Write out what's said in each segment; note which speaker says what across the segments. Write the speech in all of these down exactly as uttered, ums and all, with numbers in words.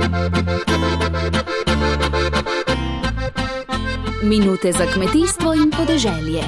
Speaker 1: Minute za kmetijstvo in podeželje.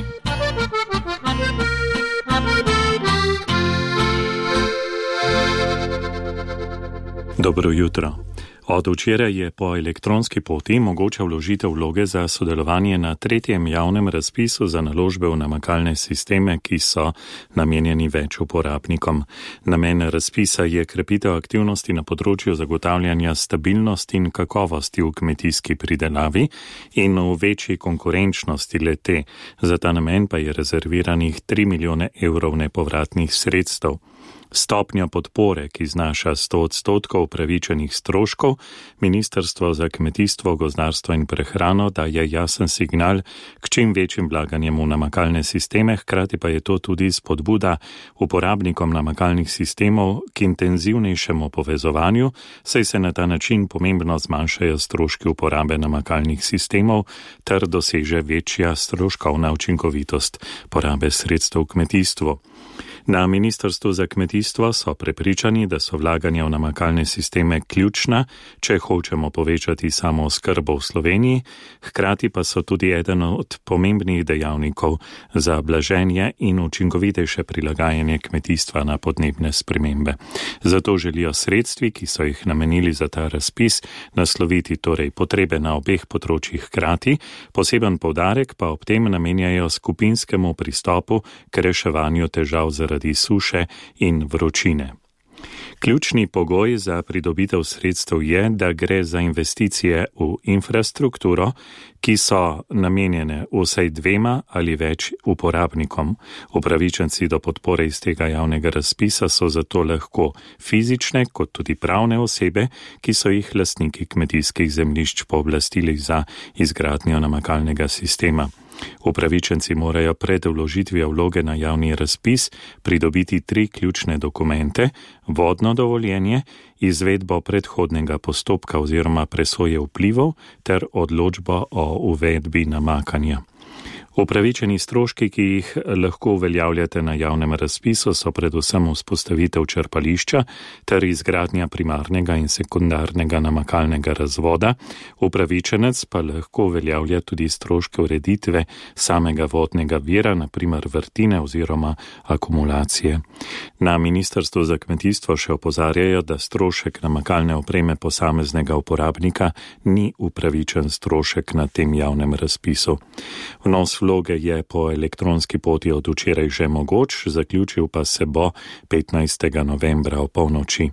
Speaker 2: Dobro jutro. Od včeraj je po elektronski poti mogoča vložitev vloge za sodelovanje na tretjem javnem razpisu za naložbe v namakalne sisteme, ki so namenjeni več uporabnikom. Namen razpisa je krepitev aktivnosti na področju zagotavljanja stabilnosti in kakovosti v kmetijski pridelavi in v večji konkurenčnosti le-te. Za ta namen pa je rezerviranih tri milijone evrov nepovratnih sredstev. Stopnja podpore, ki znaša sto odstotkov upravičenih stroškov, Ministrstvo za kmetijstvo, gozdarstvo in prehrano daje jasen signal k čim večjim vlaganjem v namakalne sisteme, hkrati pa je to tudi spodbuda uporabnikom namakalnih sistemov k intenzivnejšemu povezovanju, saj se na ta način pomembno zmanjšajo stroški uporabe namakalnih sistemov ter doseže večja stroškovna učinkovitost porabe sredstev v kmetijstvu. Na Ministrstvu za kmetijstvo so prepričani, da so vlaganja v namakalne sisteme ključna, če hočemo povečati samooskrbo v Sloveniji, hkrati pa so tudi eden od pomembnih dejavnikov za blaženje in učinkovitejše prilagajanje kmetijstva na podnebne spremembe. Zato želijo sredstvi, ki so jih namenili za ta razpis, nasloviti torej potrebe na obeh področjih hkrati, poseben poudarek pa ob tem namenjajo skupinskemu pristopu k reševanju težav zaradi suše in vročine. Ključni pogoj za pridobitev sredstev je, da gre za investicije v infrastrukturo, ki so namenjene vsaj dvema ali več uporabnikom. Upravičenci do podpore iz tega javnega razpisa so zato lahko fizične kot tudi pravne osebe, ki so jih lastniki kmetijskih zemljišč pooblastili za izgradnjo namakalnega sistema. Upravičenci morajo pred vložitvijo vloge na javni razpis pridobiti tri ključne dokumente: vodno dovoljenje, izvedbo predhodnega postopka oziroma presoje vplivov ter odločbo o uvedbi namakanja. Upravičeni stroški, ki jih lahko uveljavljate na javnem razpisu, so predvsem vzpostavitev črpališča ter izgradnja primarnega in sekundarnega namakalnega razvoda. Upravičenec pa lahko uveljavlja tudi stroške ureditve samega vodnega vira, na primer vrtine oziroma akumulacije. Na Ministrstvu za kmetijstvo še opozarjajo, da strošek namakalne opreme posameznega uporabnika ni upravičen strošek na tem javnem razpisu. Vnos vloge je po elektronski poti od včeraj že mogoč, zaključil pa se bo petnajstega novembra o polnoči.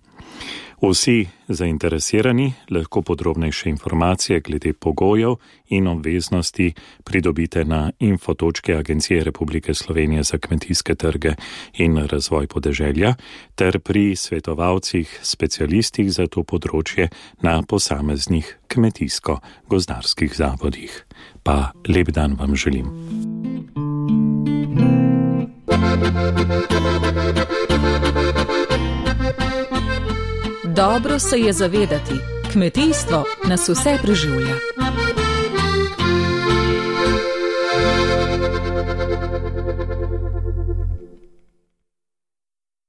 Speaker 2: Vsi zainteresirani lahko podrobnejše informacije glede pogojev in obveznosti pridobite na info točki Agencije Republike Slovenije za kmetijske trge in razvoj podeželja ter pri svetovalcih, specialistih za to področje na posameznih kmetijsko-gozdarskih zavodih. Pa lep dan vam želim.
Speaker 3: Dobro se je zavedati, kmetijstvo nas vse preživlja.